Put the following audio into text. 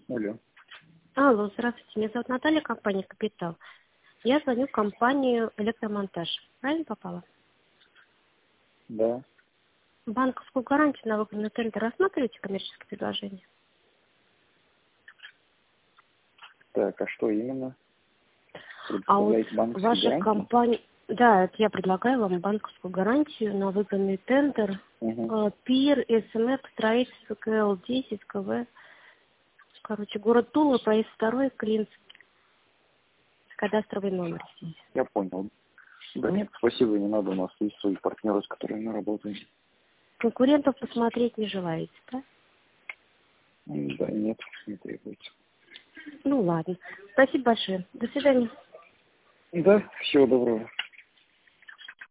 Алло. Алло, здравствуйте. Меня зовут Наталья, компания «Капитал». Я звоню в компанию «Электромонтаж». Правильно попала? Да. Банковскую гарантию на выгодный тендер рассматриваете коммерческие предложения? Так, а что именно? А вот Представляете банковскую ваша гарантию? компания... Да, это я предлагаю вам банковскую гарантию на выгодный тендер. Угу. ПИР, СМФ, строительство, КЛ-10, КВ. Короче, город Тула, проезд 2, Клинск. Кадастровый номер здесь. Я понял. Да нет, спасибо, не надо, у нас есть свои партнеры, с которыми мы работаем. Конкурентов посмотреть не желаете, да? Да, нет, не требуется. Ну ладно. Спасибо большое. До свидания. Да, всего доброго.